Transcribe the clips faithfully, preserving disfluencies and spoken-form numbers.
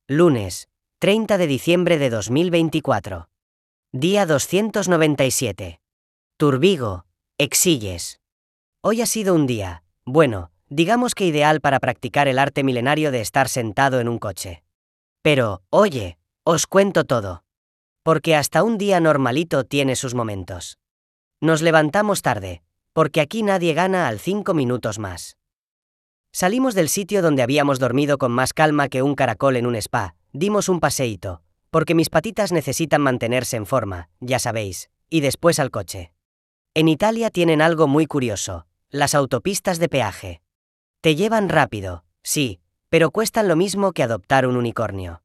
Lunes, treinta de diciembre de dos mil veinticuatro. Día doscientos noventa y siete. Turbigo, Exilles. Hoy ha sido un día, bueno, digamos que ideal para practicar el arte milenario de estar sentado en un coche. Pero, oye, os cuento todo. Porque hasta un día normalito tiene sus momentos. Nos levantamos tarde, porque aquí nadie gana al cinco minutos más. Salimos del sitio donde habíamos dormido con más calma que un caracol en un spa, dimos un paseíto, porque mis patitas necesitan mantenerse en forma, ya sabéis, y después al coche. En Italia tienen algo muy curioso, las autopistas de peaje. Te llevan rápido, sí, pero cuestan lo mismo que adoptar un unicornio.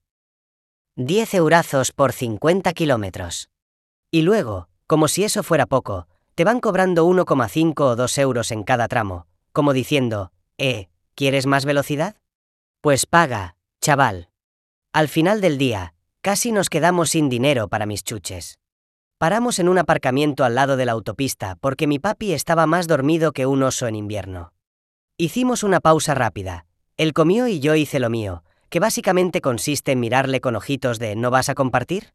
diez eurazos por cincuenta kilómetros. Y luego, como si eso fuera poco, te van cobrando uno coma cinco o dos euros en cada tramo, como diciendo, eh, ¿quieres más velocidad? Pues paga, chaval. Al final del día, casi nos quedamos sin dinero para mis chuches. Paramos en un aparcamiento al lado de la autopista porque mi papi estaba más dormido que un oso en invierno. Hicimos una pausa rápida. Él comió y yo hice lo mío, que básicamente consiste en mirarle con ojitos de ¿no vas a compartir?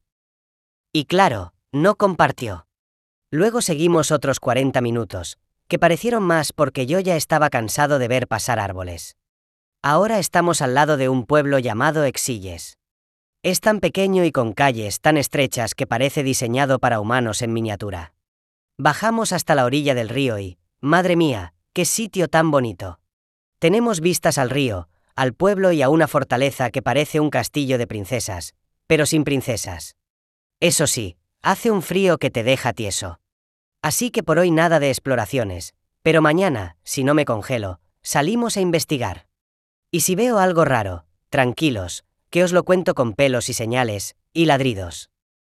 Y claro, no compartió. Luego seguimos otros cuarenta minutos, que parecieron más porque yo ya estaba cansado de ver pasar árboles. Ahora estamos al lado de un pueblo llamado Exilles. Es tan pequeño y con calles tan estrechas que parece diseñado para humanos en miniatura. Bajamos hasta la orilla del río y, madre mía, qué sitio tan bonito. Tenemos vistas al río, al pueblo y a una fortaleza que parece un castillo de princesas, pero sin princesas. Eso sí, hace un frío que te deja tieso. Así que por hoy nada de exploraciones, pero mañana, si no me congelo, salimos a investigar. Y si veo algo raro, tranquilos, que os lo cuento con pelos y señales, y ladridos.